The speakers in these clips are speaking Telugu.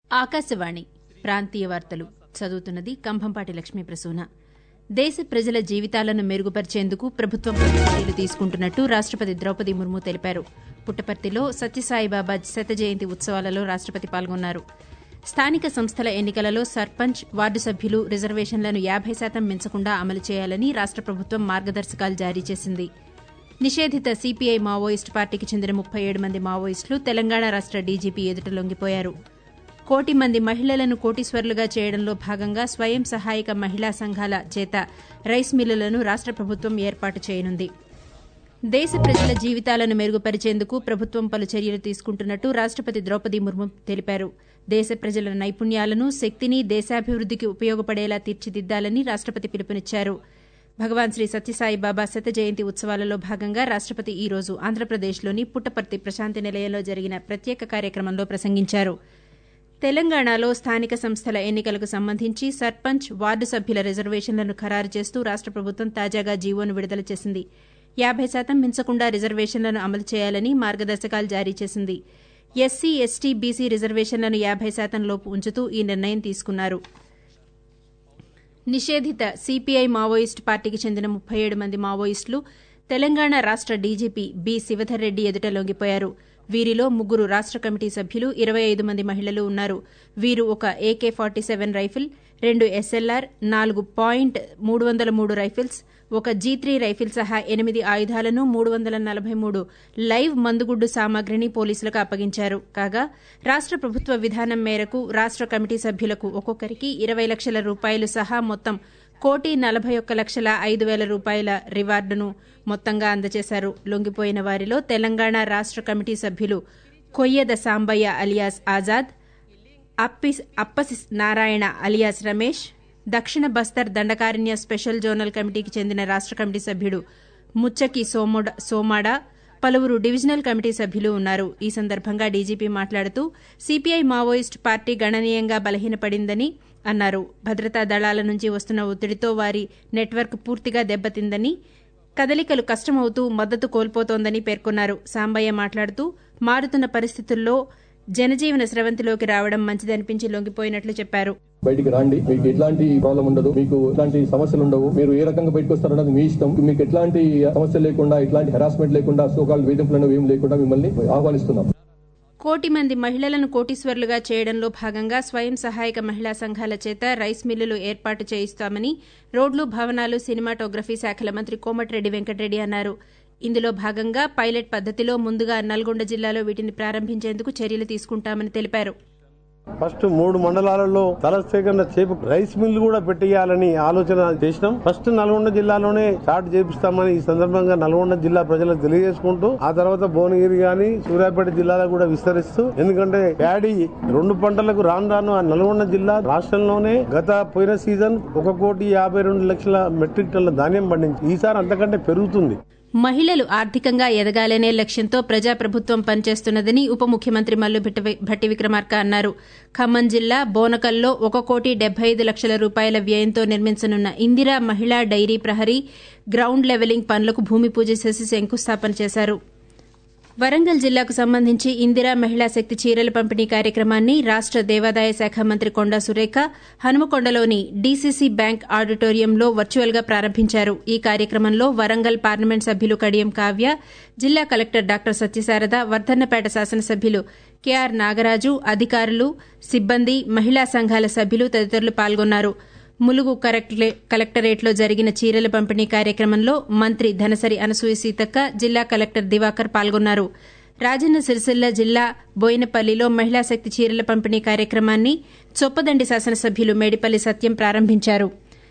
ఆకాశవాణి ప్రాంతీయ వార్తలు చదువుతున్నది కంభంపాటి లక్ష్మీ ప్రసూన. దేశ ప్రజల జీవితాలను మెరుగుపరిచేందుకు ప్రభుత్వం చర్యలు తీసుకుంటున్నట్టు రాష్టపతి ద్రౌపది ముర్ము తెలిపారు. పుట్టపర్తిలో సత్యసాయిబాబా శత జయంతి ఉత్సవాలలో రాష్టపతి పాల్గొన్నారు. స్థానిక సంస్థల ఎన్నికలలో సర్పంచ్, వార్డు సభ్యులు రిజర్వేషన్లను 50% మించకుండా అమలు చేయాలని రాష్ట ప్రభుత్వం మార్గదర్శకాలు జారీ చేసింది. నిషేధిత సీపీఐ మావోయిస్టు పార్టీకి చెందిన 37 మంది మావోయిస్టులు తెలంగాణ రాష్ట డీజీపీ ఎదుట లొంగిపోయారు. 1 కోటి మంది మహిళలను కోటీశ్వరులుగా చేయడంలో భాగంగా స్వయం సహాయక మహిళా సంఘాల చేత రైస్ మిల్లులను రాష్ట ప్రభుత్వం ఏర్పాటు చేయనుంది. దేశ ప్రజల జీవితాలను మెరుగుపరిచేందుకు ప్రభుత్వం పలు చర్యలు తీసుకుంటున్నట్టు రాష్టపతి ద్రౌపది ముర్ము తెలిపారు. దేశ ప్రజల నైపుణ్యాలను, శక్తిని దేశాభివృద్దికి ఉపయోగపడేలా తీర్చిదిద్దాలని రాష్టపతి పిలుపునిచ్చారు. భగవాన్ శ్రీ సత్యసాయిబాబా శత జయంతి ఉత్సవాలలో భాగంగా రాష్టపతి ఈ రోజు ఆంధ్రప్రదేశ్లోని పుట్టపర్తి ప్రశాంతి నిలయంలో జరిగిన ప్రత్యేక కార్యక్రమంలో ప్రసంగించారు. తెలంగాణలో స్థానిక సంస్థల ఎన్నికలకు సంబంధించి సర్పంచ్, వార్డు సభ్యుల రిజర్వేషన్లను ఖరారు చేస్తూ రాష్ట ప్రభుత్వం తాజాగా జీవోను విడుదల చేసింది. 50% మించకుండా రిజర్వేషన్లను అమలు చేయాలని మార్గదర్శకాలు జారీ చేసింది. ఎస్సీ, ఎస్టీ, బీసీ రిజర్వేషన్లను 50% లోపు ఉంచుతూ ఈ నిర్ణయం తీసుకున్నారు. నిషేధిత సీపీఐ మావోయిస్టు పార్టీకి చెందిన 37 మంది మావోయిస్టులు తెలంగాణ రాష్ట డీజీపీ బి శివధర్ రెడ్డి ఎదుట లొంగిపోయారు. వీరిలో 3 రాష్ట కమిటీ సభ్యులు, 25 మంది మహిళలు ఉన్నారు. వీరు ఒక AK-47 రైఫిల్, 2 SLR, 4.303 రైఫిల్స్, ఒక G3 రైఫిల్ సహా 8 ఆయుధాలను, 343 లైవ్ మందుగుడ్డు సామాగ్రిని పోలీసులకు అప్పగించారు. కాగా రాష్ట ప్రభుత్వ విధానం మేరకు రాష్ట కమిటీ సభ్యులకు ఒక్కొక్కరికి 20 లక్షల రూపాయలు సహా మొత్తం 1,41,05,000 రూపాయల రివార్డును మొత్తంగా అందజేశారు. లొంగిపోయిన వారిలో తెలంగాణ రాష్ట కమిటీ సభ్యులు కొయ్యద సాంబయ్య అలియాస్ ఆజాద్, అప్పసి నారాయణ అలియాస్ రమేష్, దక్షిణ బస్తర్ దండకారణ్య స్పెషల్ జోనల్ కమిటీకి చెందిన రాష్ట కమిటీ సభ్యుడు ముచ్చకి సోమాడ, పలువురు డివిజనల్ కమిటీ సభ్యులు ఉన్నారు. ఈ సందర్భంగా డీజీపీ మాట్లాడుతూ సీపీఐ మావోయిస్టు పార్టీ గణనీయంగా బలహీనపడిందని అన్నారు. భద్రతా దళాల నుంచి వస్తున్న ఒత్తిడితో వారి నెట్వర్క్ పూర్తిగా దెబ్బతిందని, కదలికలు కష్టమవుతూ మద్దతు కోల్పోతోందని పేర్కొన్నారు. సాంబయ్య మాట్లాడుతూ మారుతున్న పరిస్థితుల్లో జనజీవన స్రవంతిలోకి రావడం మంచిదనిపించి లొంగిపోయినట్లు చెప్పారు. బయటికి రండి, మీకు ఎట్లాంటి ప్రాబ్లం ఉండదు, మీకు ఎట్లాంటి సమస్యలు ఉండవు, మీరు ఏ రకంగా బయటకు వస్తారన్నది మీ ఇష్టం. మీకు ఎట్లాంటి సమస్యలు లేకుండా, ఎట్లాంటి హెరాస్మెంట్ లేకుండా, సోకాల్ వేధింపులను ఏం లేకుండా మిమ్మల్ని ఆహ్వానిస్తున్నాం. 1 కోటి మంది మహిళలను కోటీశ్వరులుగా చేయడంలో భాగంగా స్వయం సహాయక మహిళా సంఘాల చేత రైస్ మిల్లులు ఏర్పాటు చేయిస్తామని రోడ్లు, భవనాలు, సినిమాటోగ్రఫీ శాఖల మంత్రి కోమటిరెడ్డి వెంకటరెడ్డి అన్నారు. ఇందులో భాగంగా పైలట్ పద్దతిలో ముందుగా నల్గొండ జిల్లాలో వీటిని ప్రారంభించేందుకు చర్యలు తీసుకుంటామని తెలిపారు. ఫస్ట్ 3 మండలాలలో తలసేకరణ చేపు రైస్ మిల్లు కూడా పెట్టేయాలని ఆలోచన చేసినాం. ఫస్ట్ నల్గొండ జిల్లాలోనే స్టార్ట్ చేపిస్తామని ఈ సందర్భంగా నల్గొండ జిల్లా ప్రజలకు తెలియజేసుకుంటూ, ఆ తర్వాత భువనగిరి గాని సూర్యాపేట జిల్లాలో కూడా విస్తరిస్తూ, ఎందుకంటే ప్యాడీ 2 పంటలకు రాను ఆ నల్గొండ జిల్లా రాష్ట్రంలోనే పోయిన సీజన్ 1,52,00,000 మెట్రిక్ టన్నుల ధాన్యం పండించి ఈసారి అంతకంటే పెరుగుతుంది. మహిళలు ఆర్థికంగా ఎదగాలనే లక్ష్యంతో ప్రజాప్రభుత్వం పనిచేస్తున్నదని ఉప ముఖ్యమంత్రి మల్లు భట్టి విక్రమార్క అన్నారు. ఖమ్మం జిల్లా బోనకల్లో 1,75,00,000 రూపాయల వ్యయంతో నిర్మించనున్న ఇందిరా మహిళా డైరీ ప్రహరీ గ్రౌండ్ లెవెలింగ్ పనులకు భూమి పూజ చేసి శంకుస్థాపన చేశారు. వరంగల్ జిల్లాకు సంబంధించి ఇందిరా మహిళా శక్తి చీరల పంపిణీ కార్యక్రమాన్ని రాష్ట దేవాదాయ శాఖ మంత్రి కొండా సురేఖ హనుమకొండలోని డీసీసీ బ్యాంక్ ఆడిటోరియంలో వర్చువల్గా ప్రారంభించారు. ఈ కార్యక్రమంలో వరంగల్ పార్లమెంట్ సభ్యులు కడియం కావ్య, జిల్లా కలెక్టర్ డాక్టర్ సత్యశారద, వర్ధన్నపేట శాసనసభ్యులు కెఆర్ నాగరాజు, అధికారులు, సిబ్బంది, మహిళా సంఘాల సభ్యులు తదితరులు పాల్గొన్నారు. ములుగు కలెక్టరేట్లో జరిగిన చీరల పంపిణీ కార్యక్రమంలో మంత్రి ధనసరి అనసూయ సీతక్క, జిల్లా కలెక్టర్ దివాకర్ పాల్గొన్నారు. రాజన్న సిరిసిల్ల జిల్లా బోయినపల్లిలో మహిళా శక్తి చీరల పంపిణీ కార్యక్రమాన్ని చొప్పదండి శాసనసభ్యులు మేడిపల్లి సత్యం ప్రారంభించారు.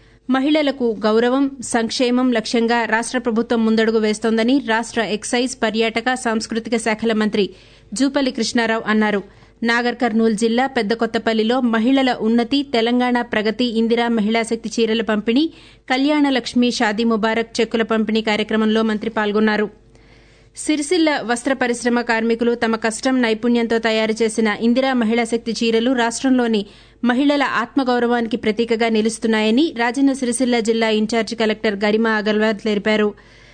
మహిళలకు గౌరవం, సంక్షేమం లక్ష్యంగా రాష్ట ప్రభుత్వం ముందడుగు వేస్తోందని రాష్ట ఎక్సైజ్, పర్యాటక, సాంస్కృతిక శాఖల మంత్రి జూపల్లి కృష్ణారావు అన్నారు. నాగర్ కర్నూలు జిల్లా పెద్దకొత్తపల్లిలో మహిళల ఉన్నతి, తెలంగాణ ప్రగతి, ఇందిరా మహిళా శక్తి చీరల పంపిణీ, కళ్యాణ లక్ష్మి, షాదీ ముబారక్ చెక్కుల పంపిణీ కార్యక్రమంలో మంత్రి పాల్గొన్నారు. సిరిసిల్ల వస్త్ర పరిశ్రమ కార్మికులు తమ కష్టం, నైపుణ్యంతో తయారు చేసిన ఇందిరా మహిళా శక్తి చీరలు రాష్టంలోని మహిళల ఆత్మగౌరవానికి ప్రతీకగా నిలుస్తున్నాయని రాజన్న సిరిసిల్ల జిల్లా ఇన్ఛార్జి కలెక్టర్ గరిమా అగర్వాల్ తెలిపారు.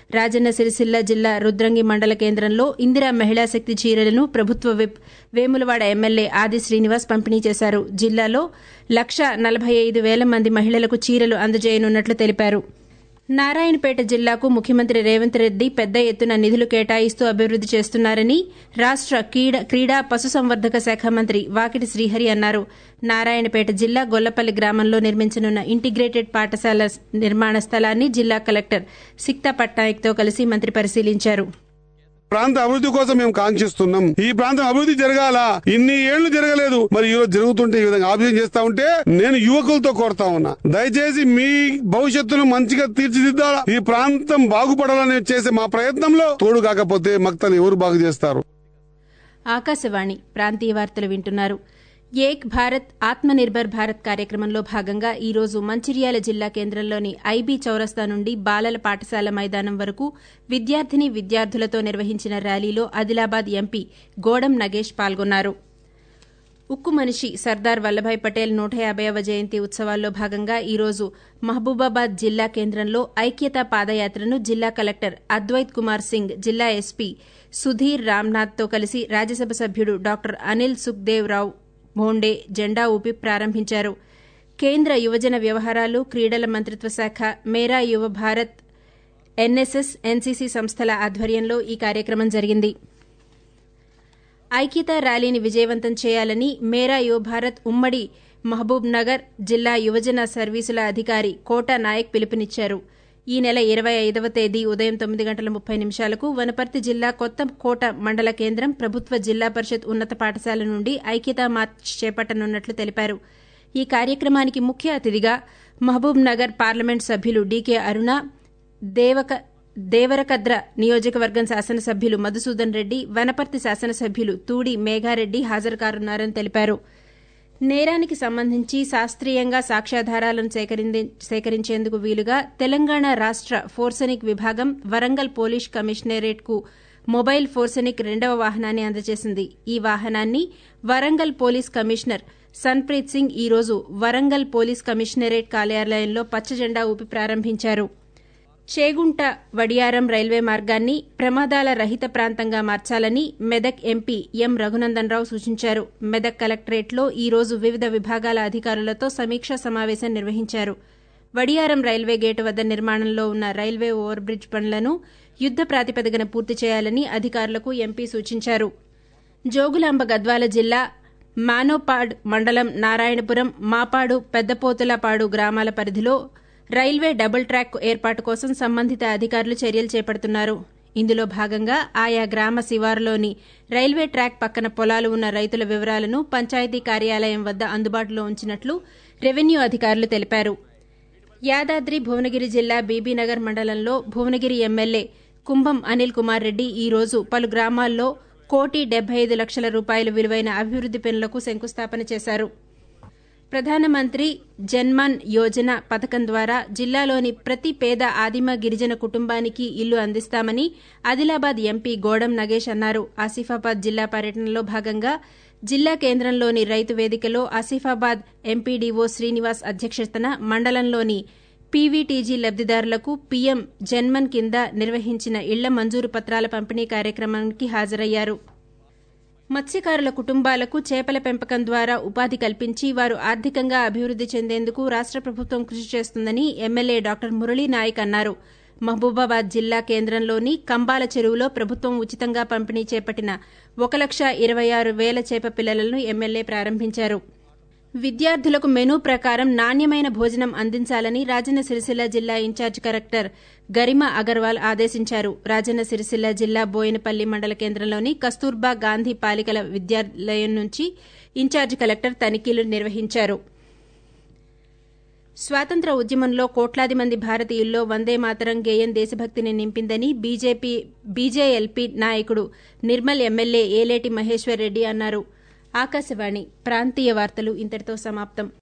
రాజన్న సిరిసిల్ల జిల్లా రుద్రంగి మండల కేంద్రంలో ఇందిరా మహిళా శక్తి చీరలను ప్రభుత్వ విప్ వేములవాడ ఎమ్మెల్యే ఆది శ్రీనివాస్ పంపిణీ చేశారు. జిల్లాలో 1,45,000 మంది మహిళలకు చీరలు అందజేయనున్నట్లు తెలిపారు. నారాయణపేట జిల్లాకు ముఖ్యమంత్రి రేవంత్ రెడ్డి పెద్ద ఎత్తున నిధులు కేటాయిస్తూ అభివృద్ది చేస్తున్నారని రాష్ట క్రీడా పశుసంవర్ధక శాఖ మంత్రి వాకిటి శ్రీహరి అన్నారు. నారాయణపేట జిల్లా గొల్లపల్లి గ్రామంలో నిర్మించనున్న ఇంటిగ్రేటెడ్ పాఠశాల నిర్మాణ స్థలాన్ని జిల్లా కలెక్టర్ సిక్తా పట్నాయక్తో కలిసి మంత్రి పరిశీలించారు. ప్రాంత అభివృద్ధి కోసం మేము కాంక్షిస్తున్నాం. ఈ ప్రాంతం అభివృద్ధి జరగాల, ఇన్ని ఏళ్లు జరగలేదు, మరి ఈరోజు జరుగుతుంటే ఈ విధంగా ఆలోచన చేస్తా ఉంటే నేను యువకులతో కోరుతా ఉన్నా, దయచేసి మీ భవిష్యత్తును మంచిగా తీర్చిదిద్దాలా, ఈ ప్రాంతం బాగుపడాలని చేసే మా ప్రయత్నంలో తోడు కాకపోతే మక్తలు ఎవరు బాగు చేస్తారు. ఆకాశవాణి ప్రాంతీయ వార్తలు వింటున్నారు. ఏక్ భారత్ ఆత్మ నిర్భర్ భారత్ కార్యక్రమంలో భాగంగా ఈ రోజు మంచిర్యాల జిల్లా కేంద్రంలోని ఐబీ చౌరస్తా నుండి బాలల పాఠశాల మైదానం వరకు విద్యార్థిని విద్యార్థులతో నిర్వహించిన ర్యాలీలో ఆదిలాబాద్ ఎంపీ గోడం నగేష్ పాల్గొన్నారు. ఉక్కు మనిషి సర్దార్ వల్లభాయ్ పటేల్ 150వ జయంతి ఉత్సవాల్లో భాగంగా ఈ రోజు మహబూబాబాద్ జిల్లా కేంద్రంలో ఐక్యతా పాదయాత్రను జిల్లా కలెక్టర్ అద్వైత్ కుమార్ సింగ్, జిల్లా ఎస్పీ సుధీర్ రామ్నాథ్తో కలిసి రాజ్యసభ సభ్యుడు డాక్టర్ అనిల్ సుఖ్దేవ్ రావు భోండే జెండా ఊపి ప్రారంభించారు. కేంద్ర యువజన వ్యవహారాలు, క్రీడల మంత్రిత్వ శాఖ, మేరా యువ భారత్, ఎన్ఎస్ఎస్, ఎన్సీసీ సంస్థల ఆధ్వర్యంలో ఈ కార్యక్రమం జరిగింది. ఐక్యతా ర్యాలీని విజయవంతం చేయాలని మేరా యువ భారత్ ఉమ్మడి మహబూబ్ నగర్ జిల్లా యువజన సర్వీసుల అధికారి కోట నాయక్ పిలుపునిచ్చారు. ఈ నెల 25వ తేదీ ఉదయం 9:30 వనపర్తి జిల్లా కొత్త కోట మండల కేంద్రం ప్రభుత్వ జిల్లా పరిషత్ ఉన్నత పాఠశాల నుండి ఐక్యతా మార్చ్ చేపట్టనున్నట్లు తెలిపారు. ఈ కార్యక్రమానికి ముఖ్య అతిథిగా మహబూబ్ నగర్ పార్లమెంట్ సభ్యులు డీకే అరుణ, దేవరకద్ర నియోజకవర్గం శాసనసభ్యులు మధుసూదన్ రెడ్డి, వనపర్తి శాసనసభ్యులు తూడి మేఘారెడ్డి హాజరుకానున్నారని తెలిపారు. నేరానికి సంబంధించి శాస్త్రీయంగా సాక్ష్యాధారాలను సేకరించేందుకు వీలుగా తెలంగాణ రాష్ట ఫోర్సెనిక్ విభాగం వరంగల్ పోలీస్ కమిషనరేట్కు మొబైల్ ఫోర్సెనిక్ 2వ వాహనాన్ని అందజేసింది. ఈ వాహనాన్ని వరంగల్ పోలీస్ కమిషనర్ సన్ప్రీత్ సింగ్ ఈ రోజు వరంగల్ పోలీస్ కమిషనరేట్ కార్యాలయంలో పచ్చజెండా ఊపి ప్రారంభించారు. చేగుంట వడియారం రైల్వే మార్గాన్ని ప్రమాదాల రహిత ప్రాంతంగా మార్చాలని మెదక్ ఎంపీ ఎం రఘునందన్ రావు సూచించారు. మెదక్ కలెక్టరేట్లో ఈ రోజు వివిధ విభాగాల అధికారులతో సమీక్షా సమావేశం నిర్వహించారు. వడియారం రైల్వే గేటు వద్ద నిర్మాణంలో ఉన్న రైల్వే ఓవర్ బ్రిడ్జ్ పనులను యుద్ద ప్రాతిపదికన పూర్తి చేయాలని అధికారులకు ఎంపీ సూచించారు. జోగులాంబ గద్వాల జిల్లా మానోపాడ్ మండలం నారాయణపురం, మాపాడు, పెద్దపోతులపాడు గ్రామాల పరిధిలో రైల్వే డబుల్ ట్రాక్ ఏర్పాటు కోసం సంబంధిత అధికారులు చర్యలు చేపడుతున్నారు. ఇందులో భాగంగా ఆయా గ్రామ శివారులోని రైల్వే ట్రాక్ పక్కన పొలాలు ఉన్న రైతుల వివరాలను పంచాయతీ కార్యాలయం వద్ద అందుబాటులో ఉంచినట్లు రెవెన్యూ అధికారులు తెలిపారు. యాదాద్రి భువనగిరి జిల్లా బీబీనగర్ మండలంలో భువనగిరి ఎమ్మెల్యే కుంభం అనిల్ కుమార్ రెడ్డి ఈ రోజు పలు గ్రామాల్లో 1,75,00,000 రూపాయల విలువైన అభివృద్ది పనులకు శంకుస్థాపన చేశారు. ప్రధానమంత్రి జన్మన్ యోజన పథకం ద్వారా జిల్లాలోని ప్రతి పేద ఆదిమ గిరిజన కుటుంబానికి ఇల్లు అందిస్తామని ఆదిలాబాద్ ఎంపీ గోడం నగేష్ అన్నారు. ఆసిఫాబాద్ జిల్లా పర్యటనలో భాగంగా జిల్లా కేంద్రంలోని రైతు వేదికలో ఆసిఫాబాద్ ఎంపీడీఓ శ్రీనివాస్ అధ్యక్షతన మండలంలోని పీవీటీజీ లబ్దిదారులకు పీఎం జన్మన్ కింద నిర్వహించిన ఇళ్ల మంజూరు పత్రాల పంపిణీ కార్యక్రమానికి హాజరయ్యారు. మత్స్యకారుల కుటుంబాలకు చేపల పెంపకం ద్వారా ఉపాధి కల్పించి వారు ఆర్థికంగా అభివృద్ది చెందేందుకు రాష్ట ప్రభుత్వం కృషి చేస్తుందని ఎమ్మెల్యే డాక్టర్ మురళీ నాయక్ అన్నారు. మహబూబాబాద్ జిల్లా కేంద్రంలోని కంబాల చెరువులో ప్రభుత్వం ఉచితంగా పంపిణీ చేపట్టిన 1,26,000 చేప పిల్లలను ఎమ్మెల్యే ప్రారంభించారు. విద్యార్థులకు మెనూ ప్రకారం నాణ్యమైన భోజనం అందించాలని రాజన్న సిరిసిల్ల జిల్లా ఇన్ఛార్జ్ కలెక్టర్ గరిమా అగర్వాల్ ఆదేశించారు. రాజన్న సిరిసిల్ల జిల్లా బోయినపల్లి మండల కేంద్రంలోని కస్తూర్బా గాంధీ బాలికల విద్యాలయం నుంచి ఇన్ఛార్జ్ కలెక్టర్ తనిఖీలు నిర్వహించారు. స్వాతంత్ర ఉద్యమంలో కోట్లాది మంది భారతీయుల్లో వందే మాతరం గేయం దేశభక్తిని నింపిందని బీజేఎల్పీ నాయకుడు నిర్మల్ ఎమ్మెల్యే ఏలేటి మహేశ్వర్ రెడ్డి అన్నారు. ఆకాశవాణి ప్రాంతీయ వార్తలు ఇంతటితో సమాప్తం.